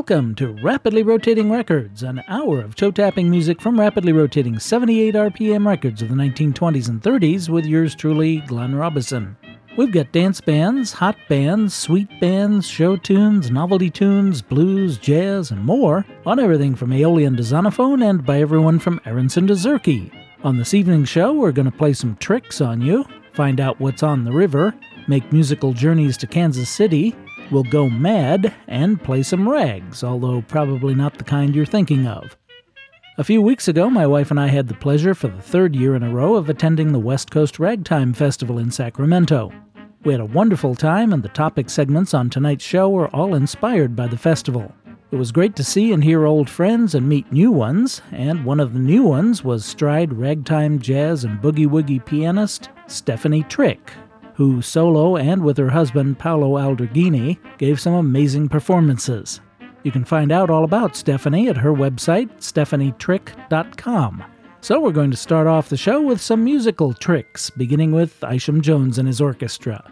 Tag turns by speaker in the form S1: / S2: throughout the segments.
S1: Welcome to Rapidly Rotating Records, an hour of toe-tapping music from rapidly rotating 78 RPM records of the 1920s and 30s with yours truly, Glenn Robison. We've got dance bands, hot bands, sweet bands, show tunes, novelty tunes, blues, jazz, and more on everything from Aeolian to Zonophone and by everyone from Aronson to Zurke. On this evening's show, we're going to play some tricks on you, find out what's on the river, make musical journeys to Kansas City, we'll go mad, and play some rags, although probably not the kind you're thinking of. A few weeks ago, my wife and I had the pleasure for the third year in a row of attending the West Coast Ragtime Festival in Sacramento. We had a wonderful time, and the topic segments on tonight's show were all inspired by the festival. It was great to see and hear old friends and meet new ones, and one of the new ones was stride ragtime, jazz, and boogie-woogie pianist Stephanie Trick, who solo and with her husband Paolo Alderghini gave some amazing performances. You can find out all about Stephanie at her website, stephanietrick.com. So we're going to start off the show with some musical tricks, beginning with Isham Jones and his orchestra.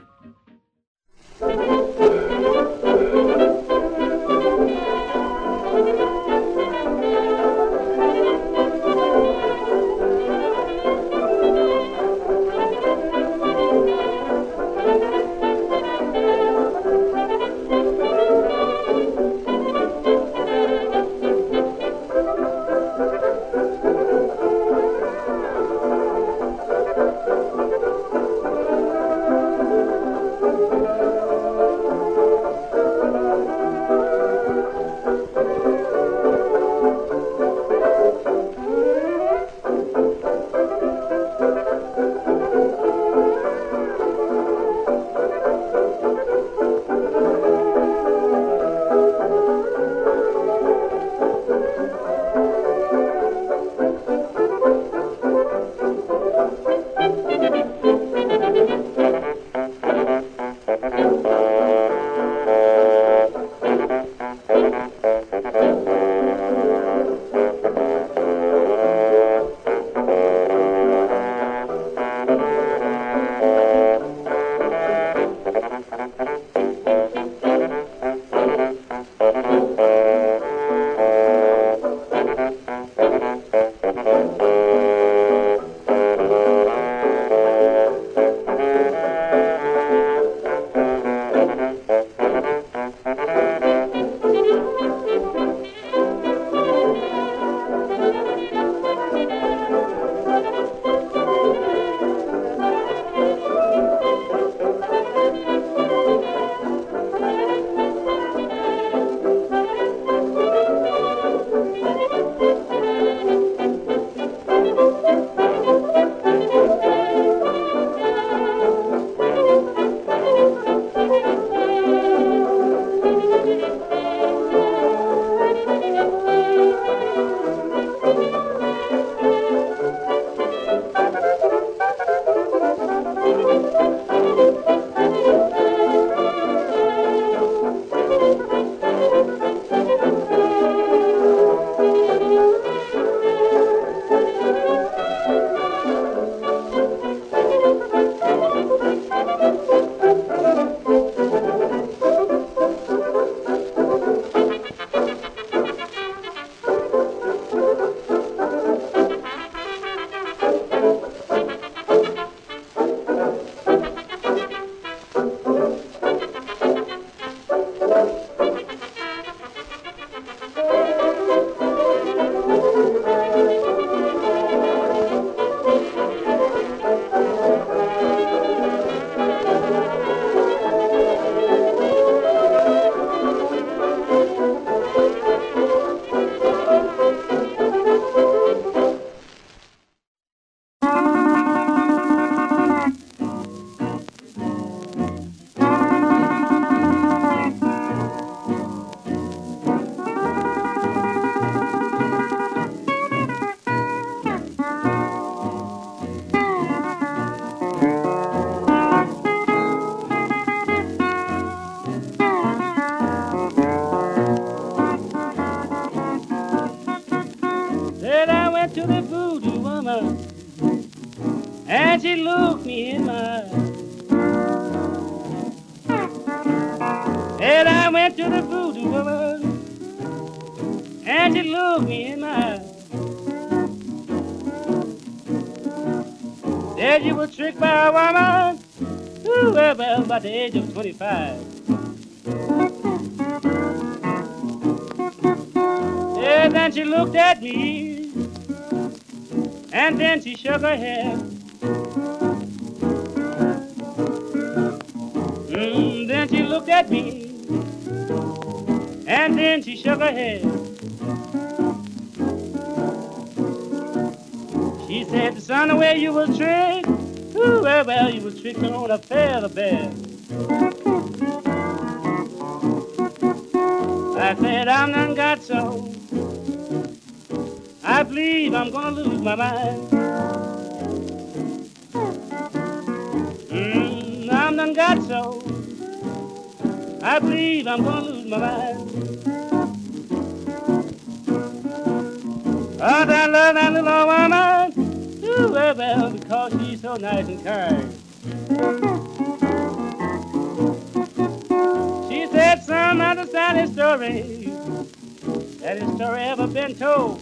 S2: and she looked me in my eye. And I went to the voodoo woman, and she looked me in my eye. Said you were tricked by a woman, ooh, well, about the age of 25. Yeah, then she looked at me, and then she shook her head. Then she looked at me, and then she shook her head. She said, son, the way you was tricked, ooh, well, you was tricked on a feather bed. I said, I'm done got so, I believe I'm gonna lose my mind. I'm done got so, I believe I'm gonna lose my mind. Oh, I love that little old woman, ooh, well, because she's so nice and kind. She said, son, understand this story. Has this story ever been told?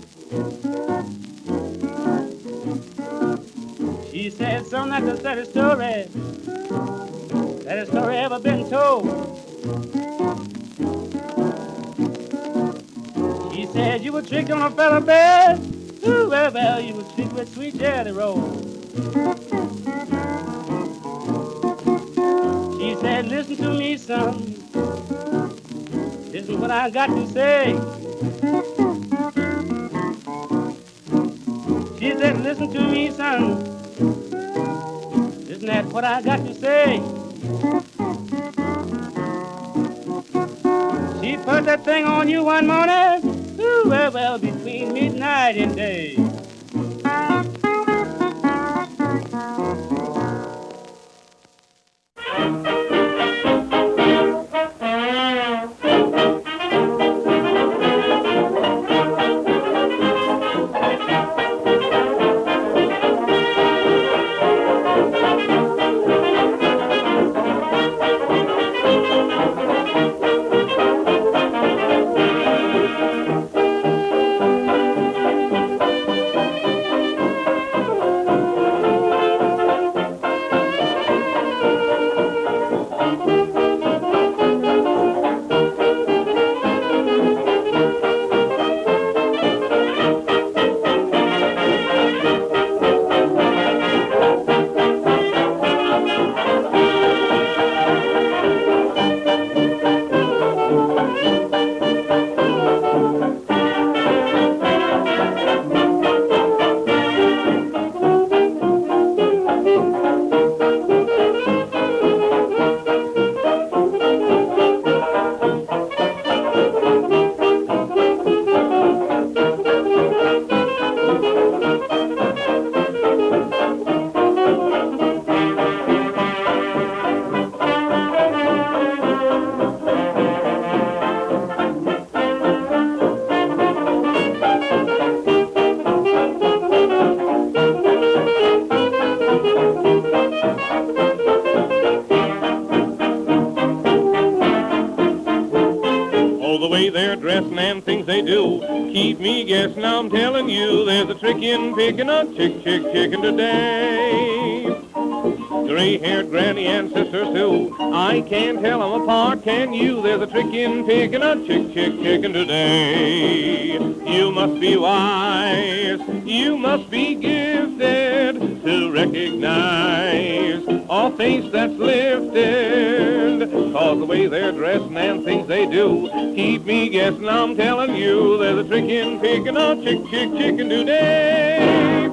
S2: She said, son, I can tell the story. Has this story ever been told? She said, you were tricked on a feather bed. Ooh, well, you were tricked with sweet jelly roll. She said, listen to me, son. This is what I got to say. She said, listen to me, son. Isn't that what I got to say? She put that thing on you one morning, ooh, well, between midnight and day. Keep me guessing, I'm telling you, there's a trick in picking a chicken today. Gray-haired granny and sister Sue, I can't tell them apart, can you? There's a trick in picking a chicken today. You must be wise, you must be gifted to recognize a face that's lifted, 'cause the way they're dressing and things they do keep me guessing, I'm telling you, there's a trick in picking a chicken today.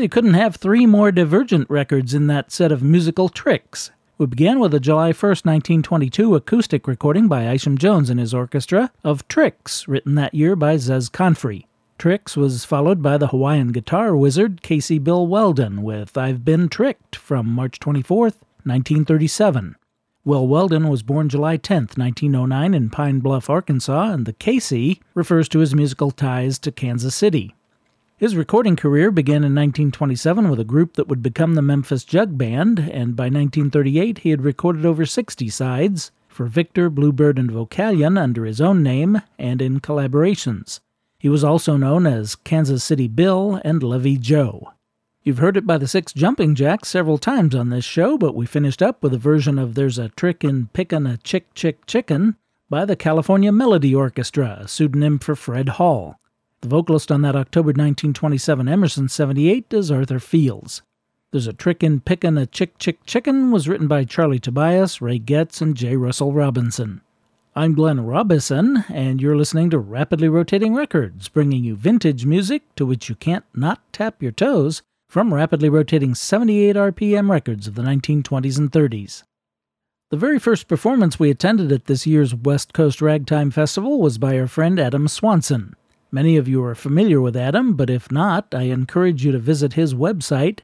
S1: you couldn't have three more Divergent records in that set of musical tricks. We began with a July 1st, 1922 acoustic recording by Isham Jones and his orchestra of Tricks, written that year by Zez Confrey. Tricks was followed by the Hawaiian guitar wizard Casey Bill Weldon with I've Been Tricked from March 24th, 1937. Will Weldon was born July 10th, 1909 in Pine Bluff, Arkansas, and the Casey refers to his musical ties to Kansas City. His recording career began in 1927 with a group that would become the Memphis Jug Band, and by 1938 he had recorded over 60 sides for Victor, Bluebird, and Vocalion under his own name and in collaborations. He was also known as Kansas City Bill and Levee Joe. You've heard it by the Six Jumping Jacks several times on this show, but we finished up with a version of There's a Trick in Pickin' a Chick Chick Chicken by the California Melody Orchestra, a pseudonym for Fred Hall. The vocalist on that October 1927 Emerson 78 is Arthur Fields. There's a Trick in Pickin' a Chick Chick Chicken was written by Charlie Tobias, Ray Getz, and J. Russell Robinson. I'm Glenn Robison, and you're listening to Rapidly Rotating Records, bringing you vintage music to which you can't not tap your toes from rapidly rotating 78 RPM records of the 1920s and 30s. The very first performance we attended at this year's West Coast Ragtime Festival was by our friend Adam Swanson. Many of you are familiar with Adam, but if not, I encourage you to visit his website,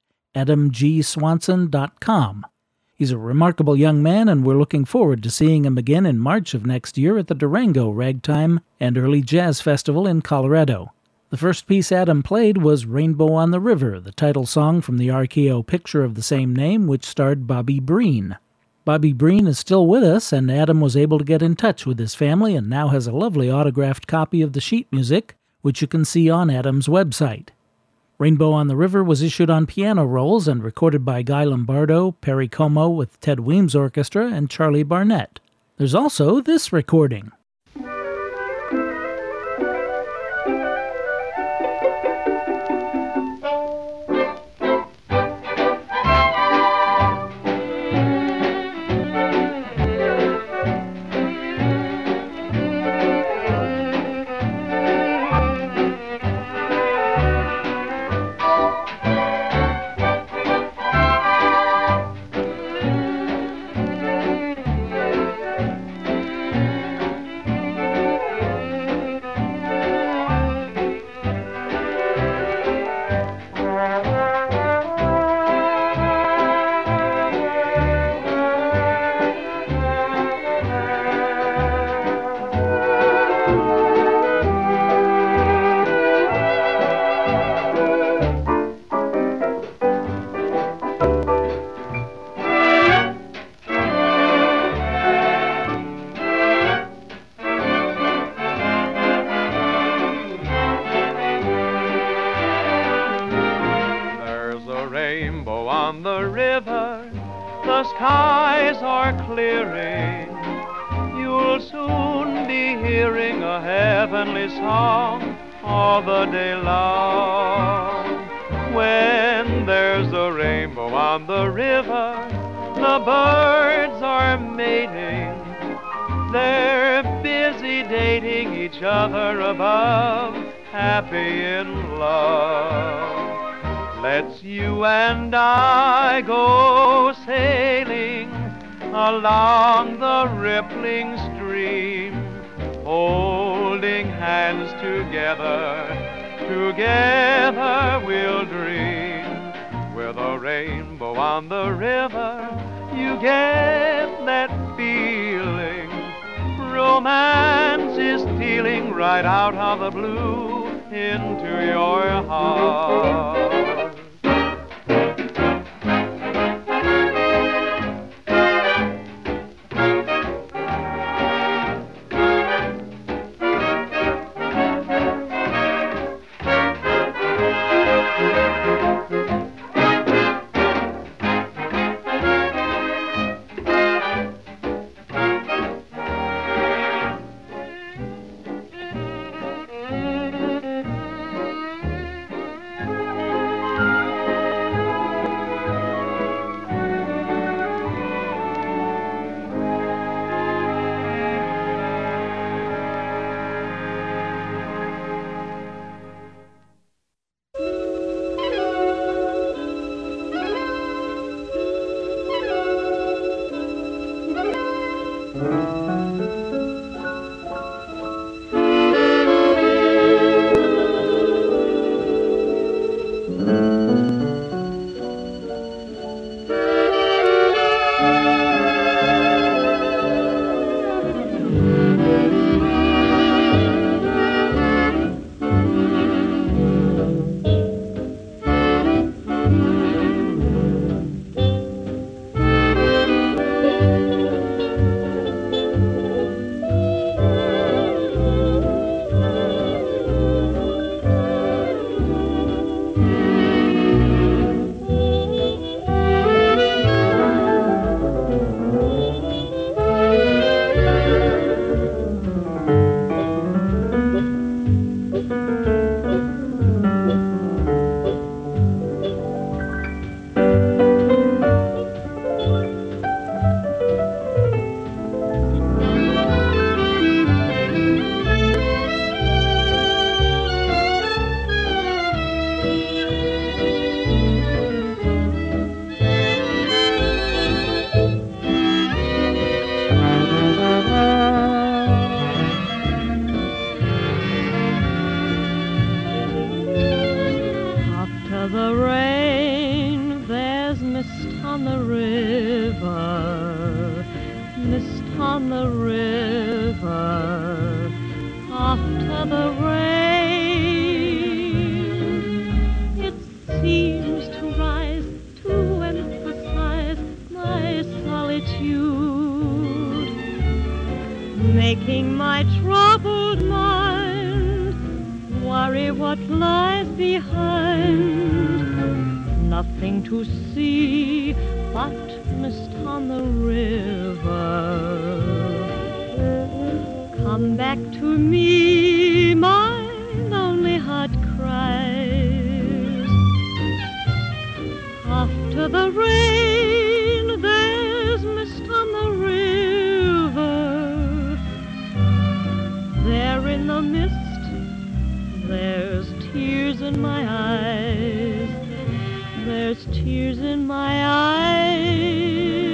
S1: adamgswanson.com. He's a remarkable young man, and we're looking forward to seeing him again in March of next year at the Durango Ragtime and Early Jazz Festival in Colorado. The first piece Adam played was Rainbow on the River, the title song from the RKO picture of the same name, which starred Bobby Breen. Bobby Breen is still with us, and Adam was able to get in touch with his family and now has a lovely autographed copy of the sheet music, which you can see on Adam's website. Rainbow on the River was issued on piano rolls and recorded by Guy Lombardo, Perry Como with Ted Weems Orchestra, and Charlie Barnett. There's also this recording.
S3: Along the rippling stream, holding hands together, together we'll dream. With a rainbow on the river, you get that feeling. Romance is stealing right out of the blue into your heart.
S4: Making my troubled mind worry what lies behind. Nothing to see but mist on the river. Come back to me, my lonely heart cries. After the rain, there's mist on the river. There in the mist, there's tears in my eyes. There's tears in my eyes.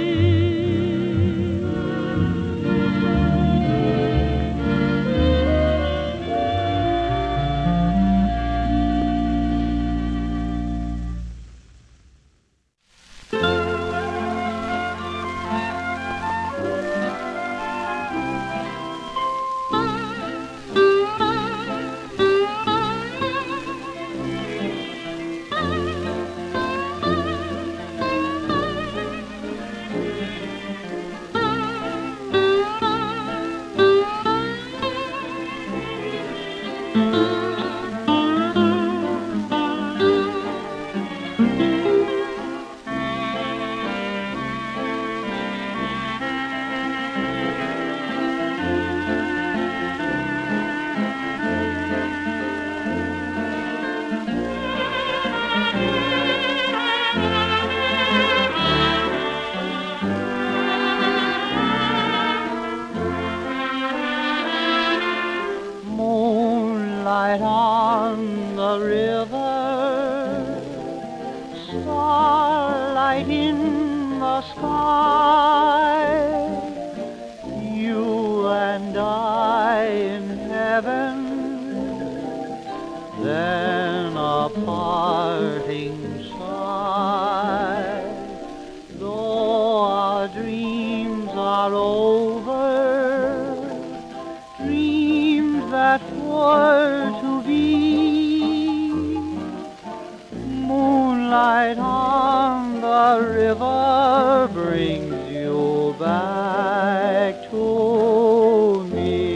S5: Moonlight on the river, starlight in the sky, you and I in heaven, then a parting sigh. Though our dreams are over, dreams that were to be, moonlight on the river brings you back to me.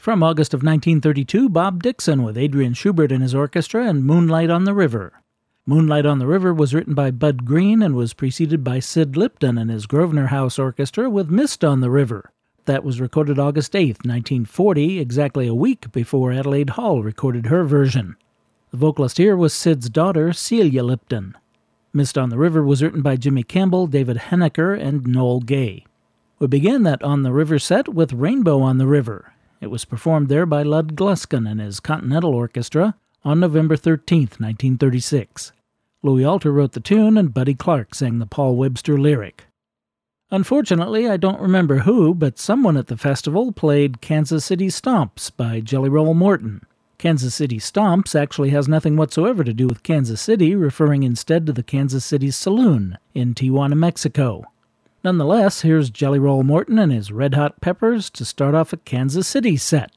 S1: From August of 1932, Bob Dixon with Adrian Schubert and his orchestra and Moonlight on the River. Moonlight on the River was written by Bud Green and was preceded by Sid Lipton and his Grosvenor House Orchestra with Mist on the River. That was recorded August 8, 1940, exactly a week before Adelaide Hall recorded her version. The vocalist here was Sid's daughter, Celia Lipton. Mist on the River was written by Jimmy Campbell, David Hennecker, and Noel Gay. We began that On the River set with Rainbow on the River. It was performed there by Lud Gluskin and his Continental Orchestra on November 13, 1936. Louis Alter wrote the tune and Buddy Clark sang the Paul Webster lyric. Unfortunately, I don't remember who, but someone at the festival played Kansas City Stomps by Jelly Roll Morton. Kansas City Stomps actually has nothing whatsoever to do with Kansas City, referring instead to the Kansas City Saloon in Tijuana, Mexico. Nonetheless, here's Jelly Roll Morton and his Red Hot Peppers to start off a Kansas City set.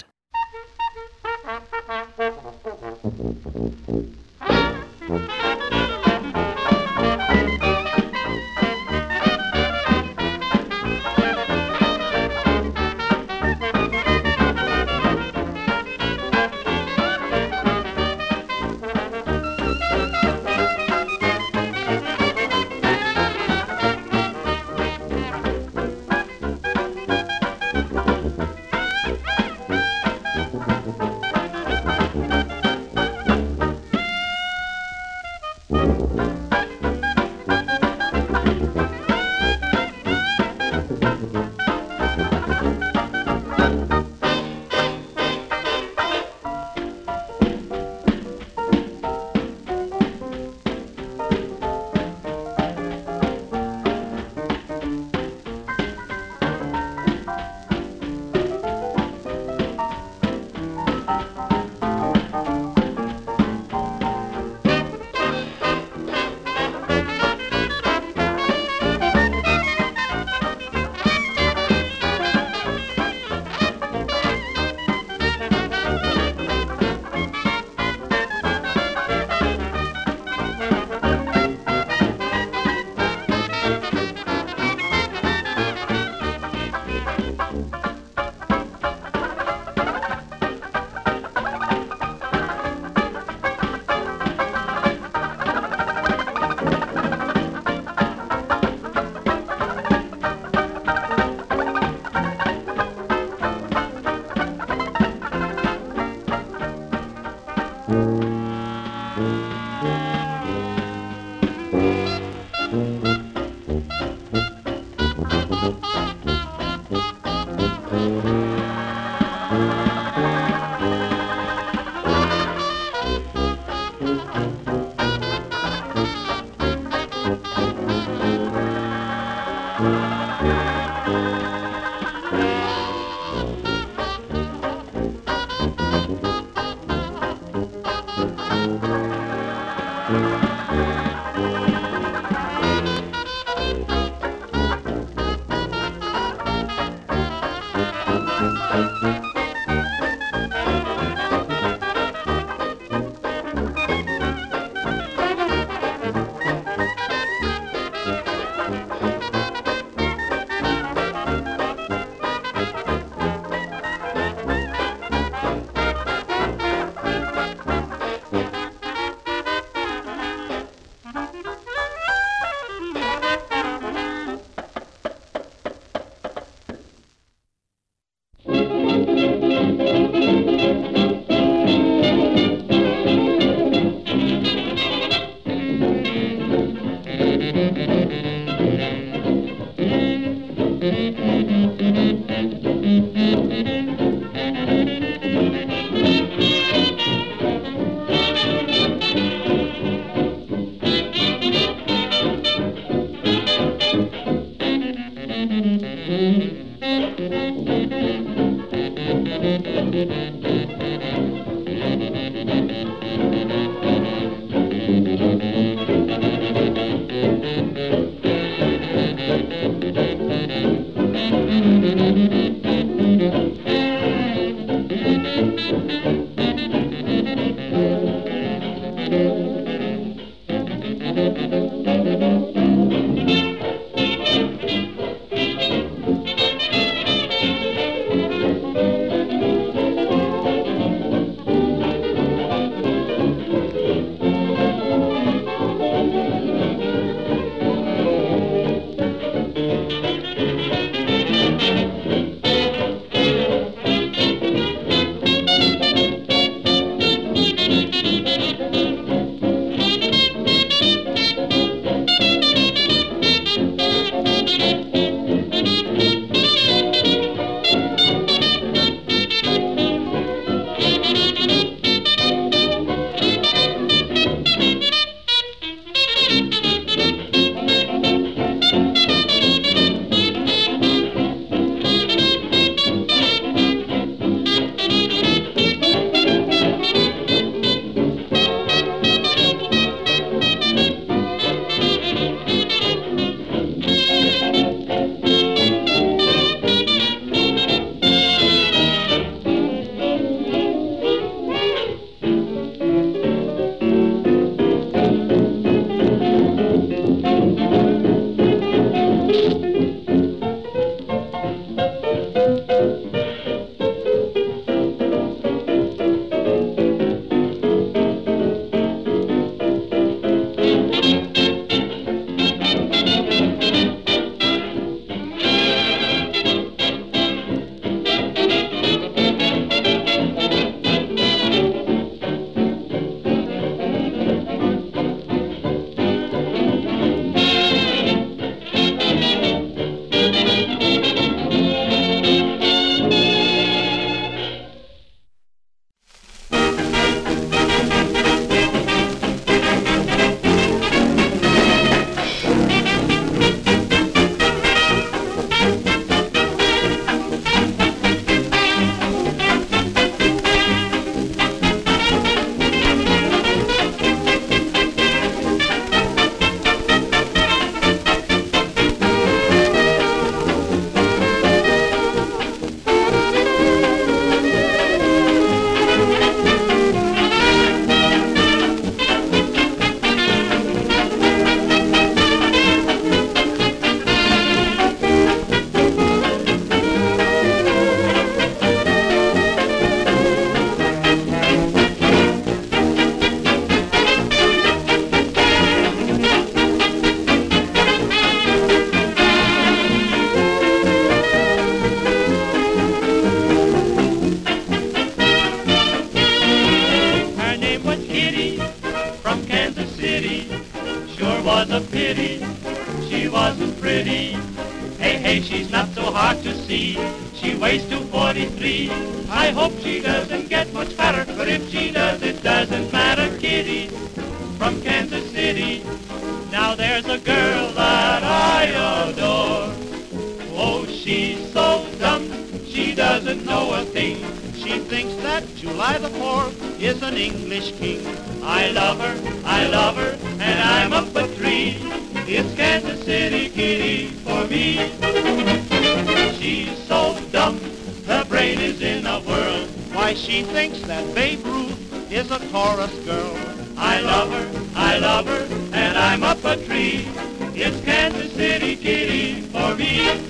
S6: she's not so hard to see. She weighs 243. I hope she doesn't get much fatter, but if she does, it doesn't matter. Kitty from Kansas City. Now there's a girl that I adore. Oh, she's so dumb, she doesn't know a thing. She thinks that July the 4th is an English king. I love her, and I'm up a tree. It's Kansas City Kitty for me. She's so dumb, her brain is in a whirl. Why, she thinks that Babe Ruth is a chorus girl. I love her, and I'm up a tree. It's Kansas City Kitty for me.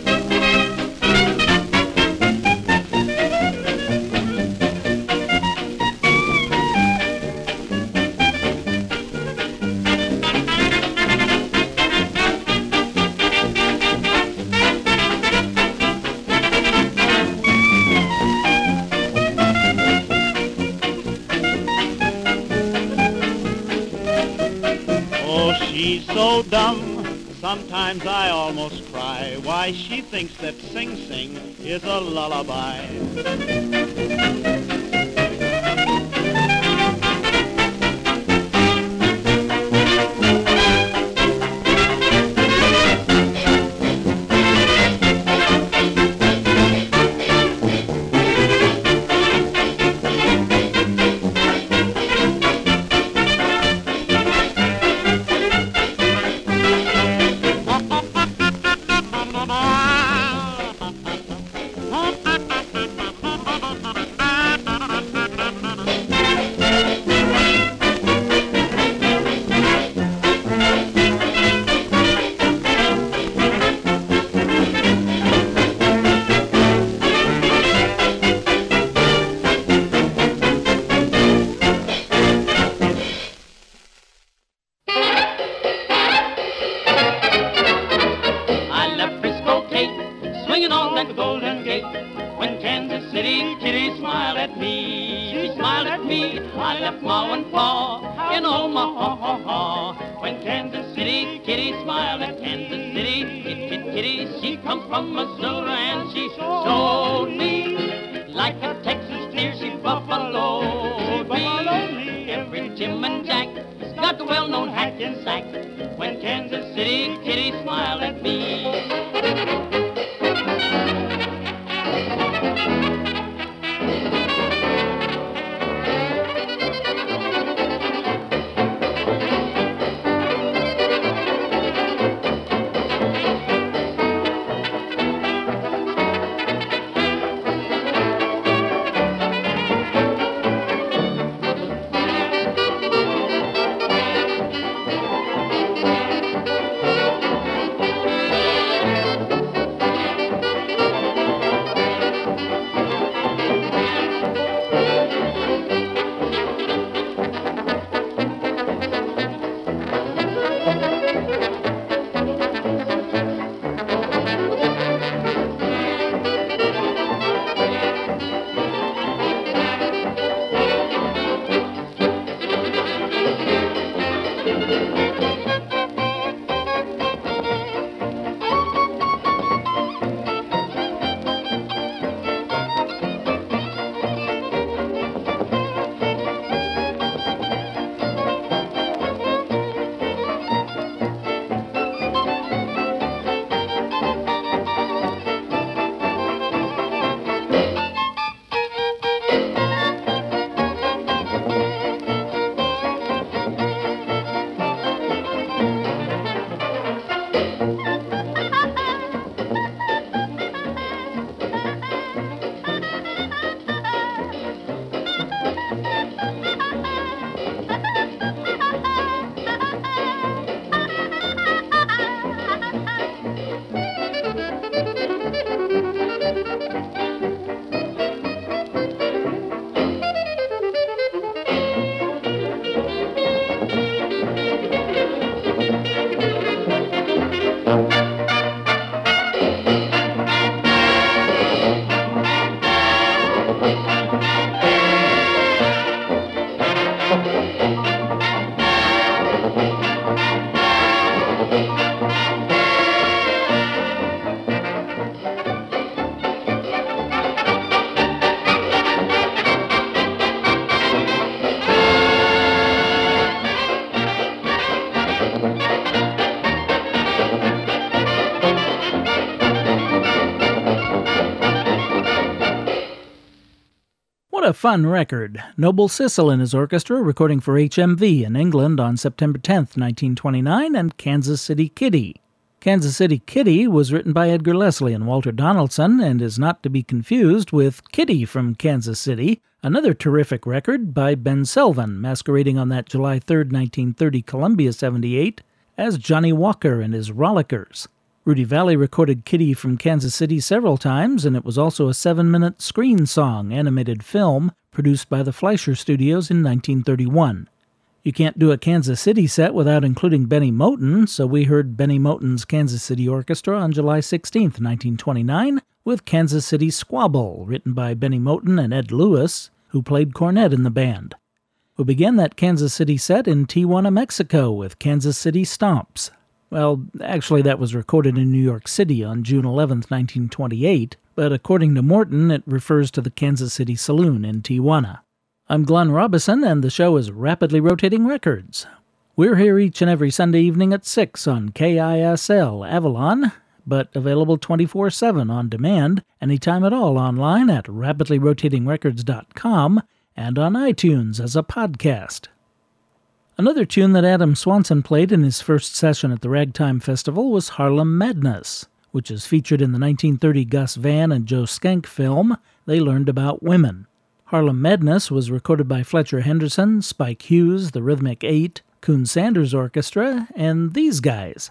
S6: She's so dumb, sometimes I almost cry. Why, she thinks that Sing Sing is a lullaby.
S1: What a fun record. Noble Sissle and his orchestra recording for HMV in England on September 10th, 1929, and Kansas City Kitty. Kansas City Kitty was written by Edgar Leslie and Walter Donaldson and is not to be confused with Kitty from Kansas City, another terrific record by Ben Selvin, masquerading on that July 3, 1930 Columbia 78 as Johnny Walker and his Rollickers. Rudy Vallée recorded Kitty from Kansas City several times, and it was also a 7-minute screen song animated film produced by the Fleischer Studios in 1931. You can't do a Kansas City set without including Benny Moten, so we heard Benny Moten's Kansas City Orchestra on July 16, 1929, with Kansas City Squabble, written by Benny Moten and Ed Lewis, who played cornet in the band. We began that Kansas City set in Tijuana, Mexico, with Kansas City Stomps. Well, actually that was recorded in New York City on June 11, 1928, but according to Morton, it refers to the Kansas City Saloon in Tijuana. I'm Glenn Robison, and the show is Rapidly Rotating Records. We're here each and every Sunday evening at 6 on KISL Avalon, but available 24/7 on demand, anytime at all online at rapidlyrotatingrecords.com and on iTunes as a podcast. Another tune that Adam Swanson played in his first session at the Ragtime Festival was Harlem Madness, which is featured in the 1930 Gus Van and Joe Schenck film, They Learned About Women. Harlem Madness was recorded by Fletcher Henderson, Spike Hughes, the Rhythmic Eight, Coon Sanders Orchestra, and these guys.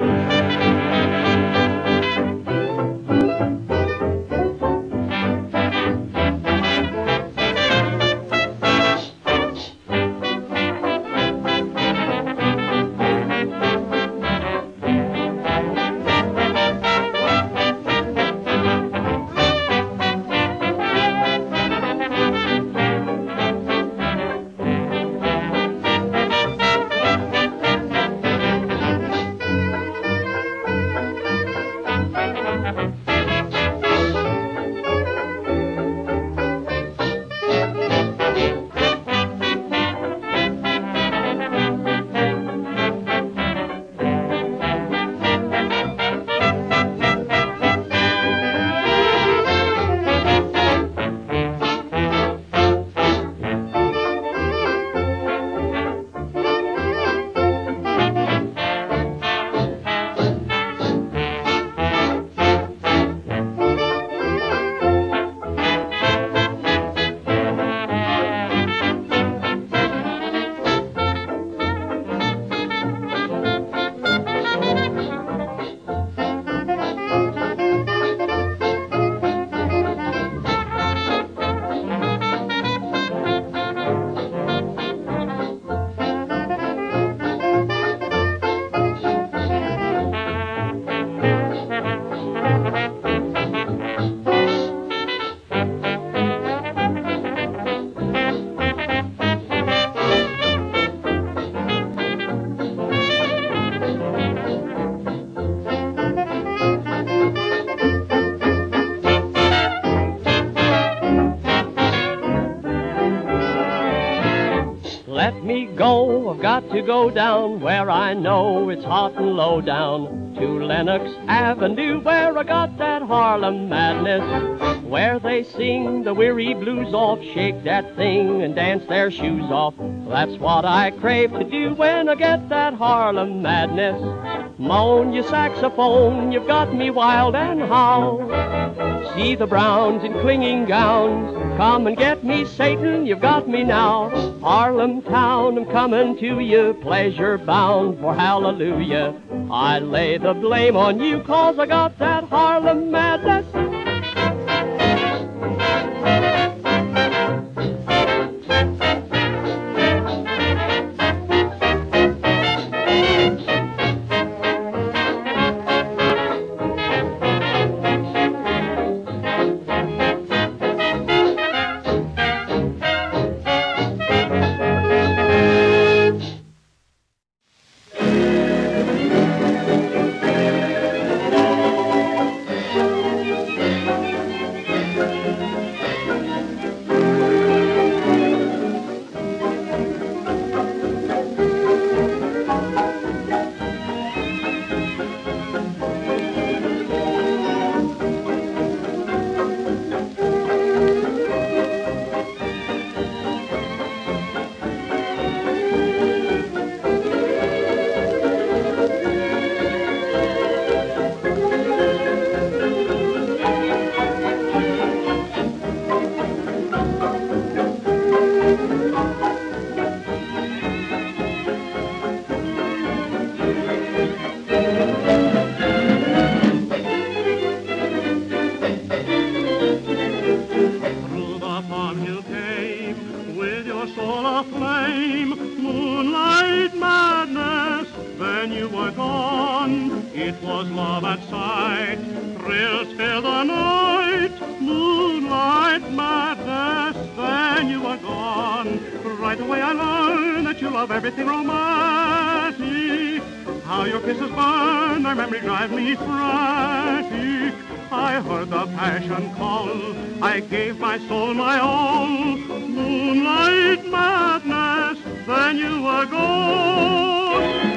S7: I've got to go down where I know it's hot and low down, to Lenox Avenue where I got that Harlem Madness, where they sing the weary blues off, shake that thing and dance their shoes off. That's what I crave to do when I get that Harlem Madness. Moan, you saxophone, you've got me wild and how. See the Browns in clinging gowns, come and get me, Satan, you've got me now. Harlem town, I'm coming to you, pleasure bound for hallelujah. I lay the blame on you, 'cause I got that Harlem Madness.
S8: soul aflame. Moonlight madness, then you were gone. It was love at sight, thrills fill the night. Moonlight madness, then you were gone. Right away I learned that you love everything romantic. How your kisses burn, their memory drive me frantic. I heard the passion call, I gave my soul my all. Moonlight madness, then you were gone.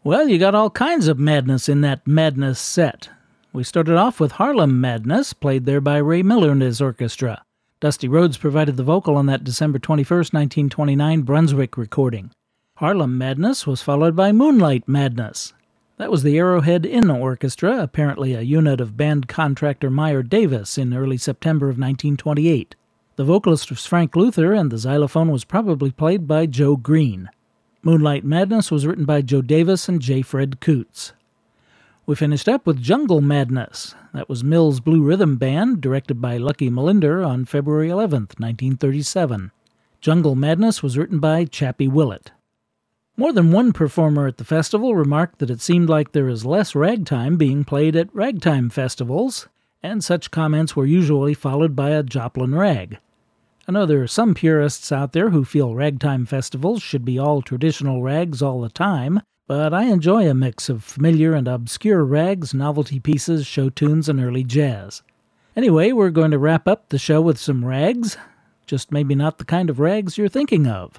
S1: Well, you got all kinds of madness in that Madness set. We started off with Harlem Madness, played there by Ray Miller and his orchestra. Dusty Rhodes provided the vocal on that December 21st, 1929 Brunswick recording. Harlem Madness was followed by Moonlight Madness. That was the Arrowhead Inn Orchestra, apparently a unit of band contractor Meyer Davis in early September of 1928. The vocalist was Frank Luther, and the xylophone was probably played by Joe Green. Moonlight Madness was written by Joe Davis and J. Fred Coots. We finished up with Jungle Madness. That was Mills Blue Rhythm Band, directed by Lucky Malinder on February 11th, 1937. Jungle Madness was written by Chappie Willett. More than one performer at the festival remarked that it seemed like there is less ragtime being played at ragtime festivals, and such comments were usually followed by a Joplin rag. I know there are some purists out there who feel ragtime festivals should be all traditional rags all the time, but I enjoy a mix of familiar and obscure rags, novelty pieces, show tunes, and early jazz. Anyway, we're going to wrap up the show with some rags, just maybe not the kind of rags you're thinking of.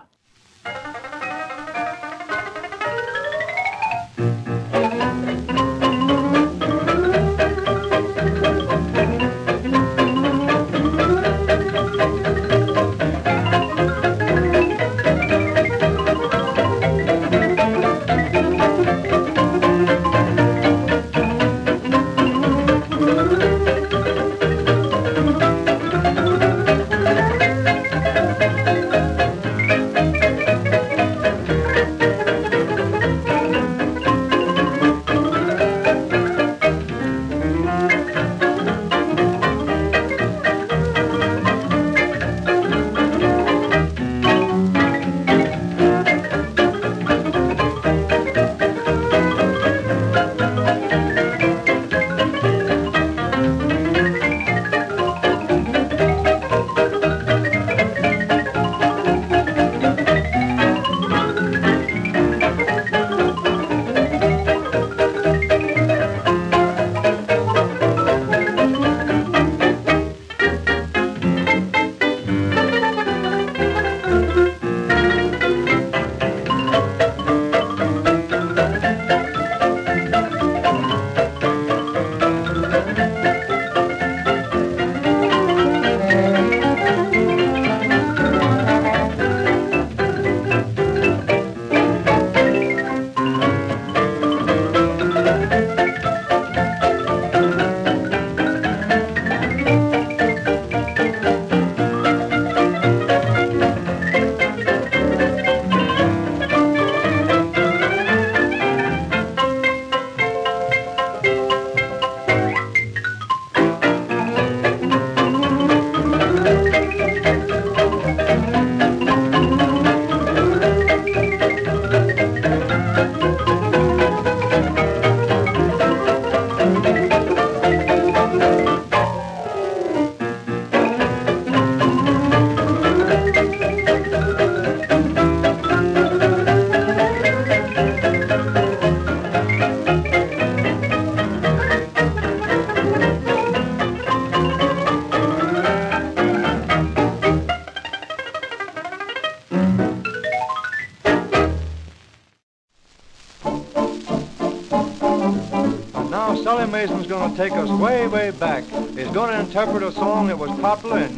S3: Sully Mason's going to take us way, way back. He's going to interpret a song that was popular in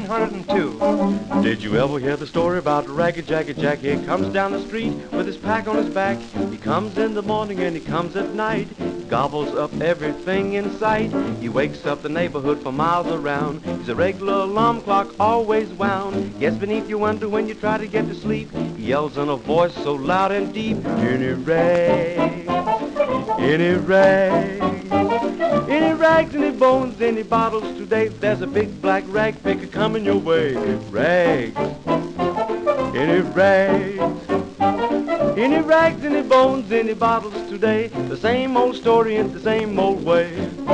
S3: 1902. Did you ever hear the story about Ragged Jagged Jack? He comes down the street with his pack on his back. He comes in the morning and he comes at night. Gobbles up everything in sight. He wakes up the neighborhood for miles around. He's a regular alarm clock, always wound. Gets beneath your window when you try to get to sleep. He yells in a voice so loud and deep. Any rags, any rags, any rags, any bones, any bottles today. There's a big black rag picker coming your way. Rags, any rags, any rags, any bones, any bottles today. The same old story in the same old way.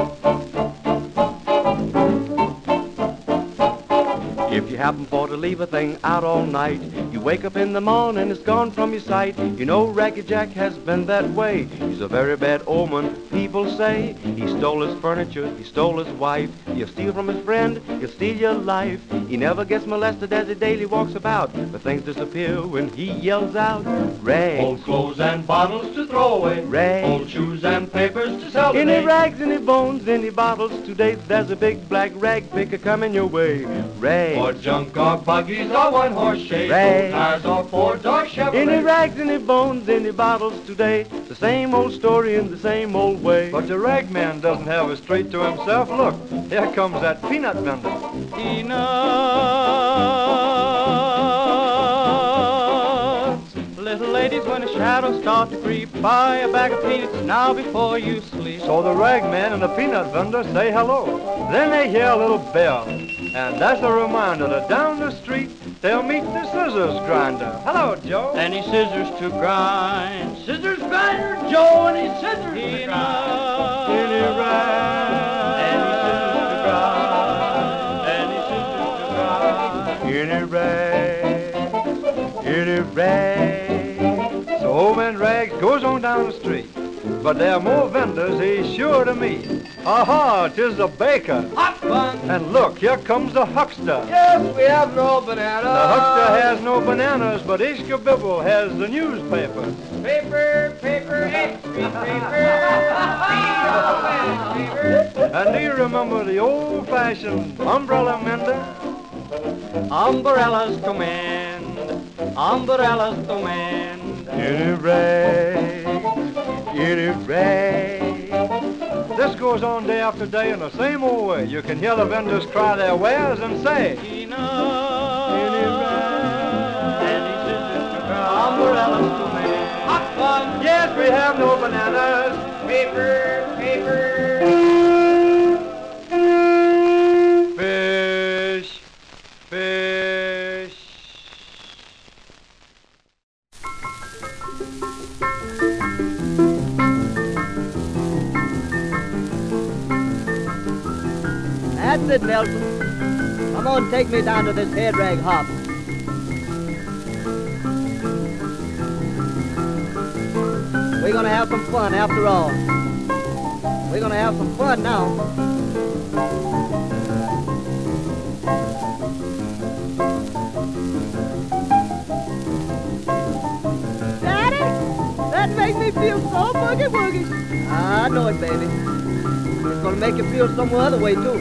S3: If you happen for to leave a thing out all night, you wake up in the morning, it's gone from your sight. You know Ragged Jack has been that way. He's a very bad omen people say he stole his furniture, he stole his wife. He'll steal from his friend, he'll steal your life. He never gets molested as he daily walks about, but things disappear when he yells out, rags.
S6: Old clothes and bottles to throw away.
S3: Rags.
S6: Old shoes and papers to sell today.
S3: Any rags, any bones, any bottles today. There's a big black rag picker coming your way. Rags.
S6: Or junk or buggies or one-horse shape.
S3: Rags.
S6: Cars or Fords or Chevrolets.
S3: Any rags, any bones, any bottles today. The same old story in the same old way.
S9: But the rag man doesn't have a street to himself. Look, here comes that peanut vendor.
S5: Peanuts. Little ladies, when the shadows start to creep, buy a bag of peanuts now before you sleep.
S9: So the rag man and the peanut vendor say hello. Then they hear a little bell. And that's a reminder that down the street they'll meet the scissors grinder. Hello, Joe.
S5: Any scissors to grind.
S6: Scissors grinder Joe and his scissors to
S5: Peanuts.
S6: grind.
S5: Any rag. Any scissors to grind. Any scissors to grind.
S9: Any rag, any rag. So old man Rags goes on down the street. But there are more vendors he's sure to meet. Aha, 'tis the baker.
S6: Hot bun.
S9: And look, here comes the huckster.
S6: Yes, we have no bananas.
S9: The huckster has no bananas, but Ishka Bibble has the newspaper.
S6: Paper, paper, extra paper.
S9: And do you remember the old-fashioned umbrella mender?
S5: Umbrellas to mend. Umbrellas to mend.
S9: Any rag, any rag. This goes on day after day in the same old way. You can hear the vendors cry their wares and say,
S5: Peanuts.
S9: any rag.
S5: Any scissors to grind. Umbrellas to mend.
S6: Hot bun.
S9: Yes, we have no bananas.
S6: Paper, paper.
S9: Fish, fish.
S10: That's it, Nelson. Come on, take me down to this head rag hop. We're gonna have some fun after all. We're gonna have some fun now. Daddy, that makes me feel so boogie-woogie. I know it, baby. It's gonna make you feel some other way, too.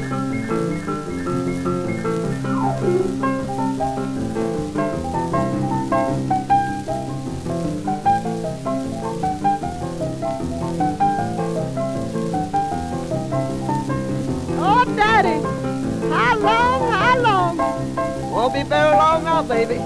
S10: Oh, Daddy, how long, how long? Won't be very long now, baby.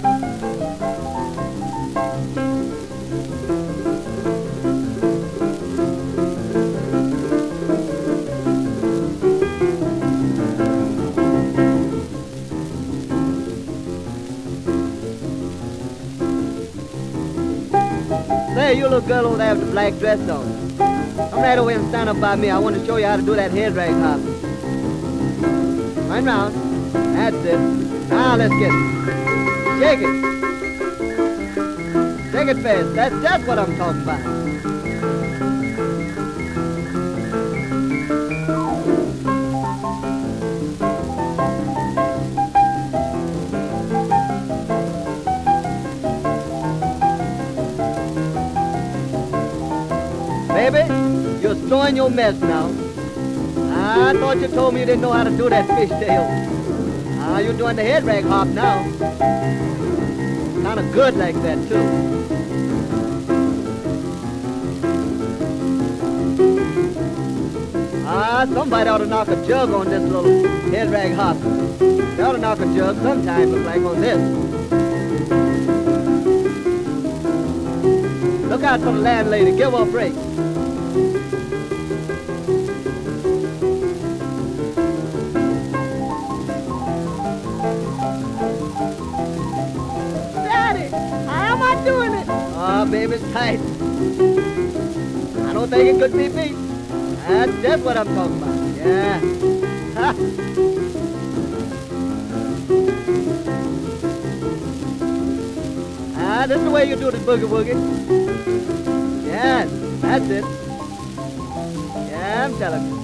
S10: Say, you little girl over there with the black dress on. Come right over here and stand up by me. I want to show you how to do that head rag hop. Right round. That's it. Now let's get it. Shake it. Shake it fast. That's just what I'm talking about. Baby, you're stowing your mess now. I thought you told me you didn't know how to do that fishtail. You're doing the head rag hop now. Kind of good like that, too. Somebody ought to knock a jug on this little head rag hop. They ought to knock a jug sometime, look like on this. Look out for the landlady. Give her a break. Daddy, how am I doing it? Oh, baby, it's tight. I don't think it could be beat. That's just what I'm talking about. Yeah. Ha. This is the way you do the boogie woogie. Yes, that's it. I'm telling you.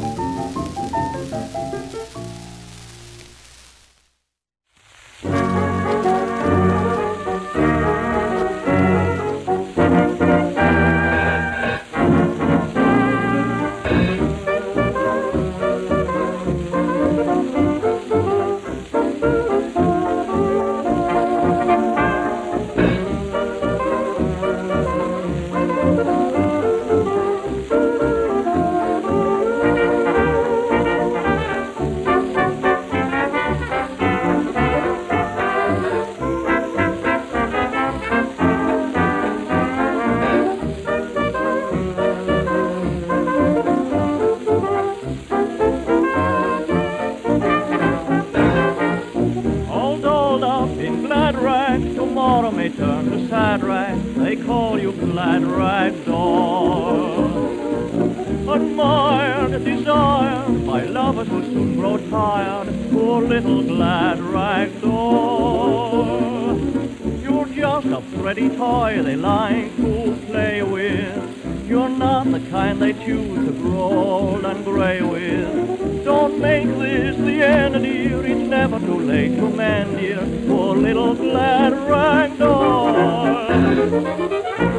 S6: Admired, desired by lovers who soon grow tired, poor little glad rag doll. You're just a pretty toy they like to play with. You're not the kind they choose to grow old and gray with. Don't make this the end, dear, it's never too late to mend, dear, poor little glad rag doll.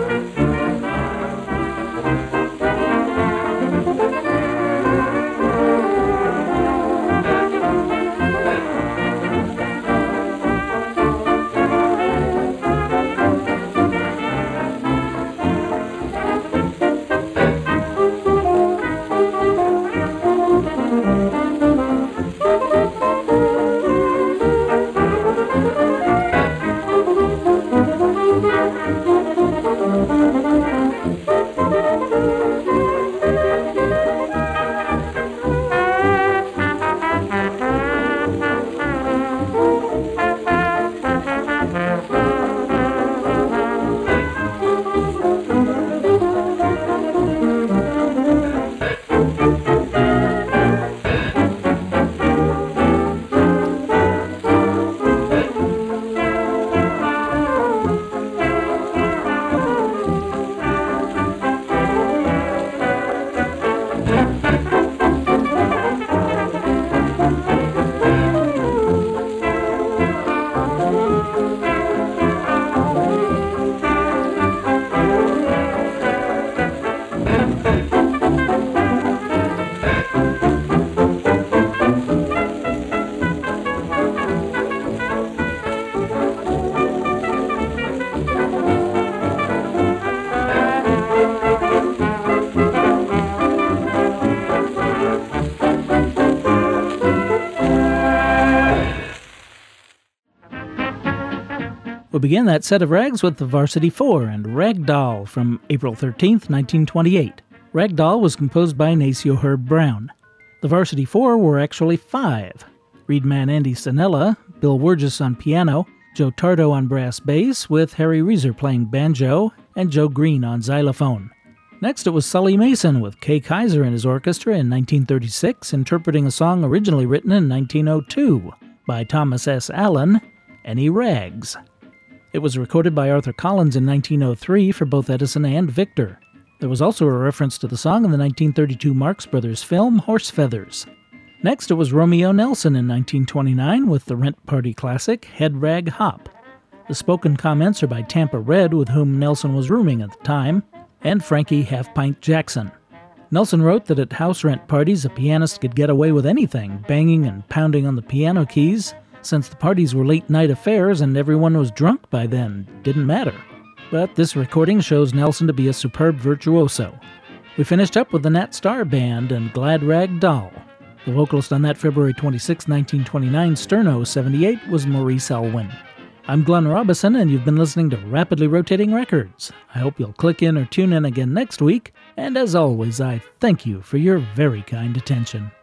S1: We begin that set of rags with the Varsity Four and Rag Doll from April 13th, 1928. Rag Doll was composed by Nacio Herb Brown. The Varsity Four were actually five. Reedman Andy Stanella, Bill Wurgis on piano, Joe Tardo on brass bass, with Harry Reeser playing banjo, and Joe Green on xylophone. Next, it was Sully Mason with Kay Kaiser and his orchestra in 1936, interpreting a song originally written in 1902 by Thomas S. Allen, Any Rags. It was recorded by Arthur Collins in 1903 for both Edison and Victor. There was also a reference to the song in the 1932 Marx Brothers film Horse Feathers. Next, it was Romeo Nelson in 1929 with the Rent Party classic Head Rag Hop. The spoken comments are by Tampa Red, with whom Nelson was rooming at the time, and Frankie Half Pint Jackson. Nelson wrote that at house rent parties a pianist could get away with anything, banging and pounding on the piano keys. Since the parties were late-night affairs and everyone was drunk by then, didn't matter. But this recording shows Nelson to be a superb virtuoso. We finished up with the Nat Starr Band and Glad Rag Doll. The vocalist on that February 26, 1929 Sterno 78 was Maurice Elwyn. I'm Glenn Robison, and you've been listening to Rapidly Rotating Records. I hope you'll click in or tune in again next week, and as always, I thank you for your very kind attention.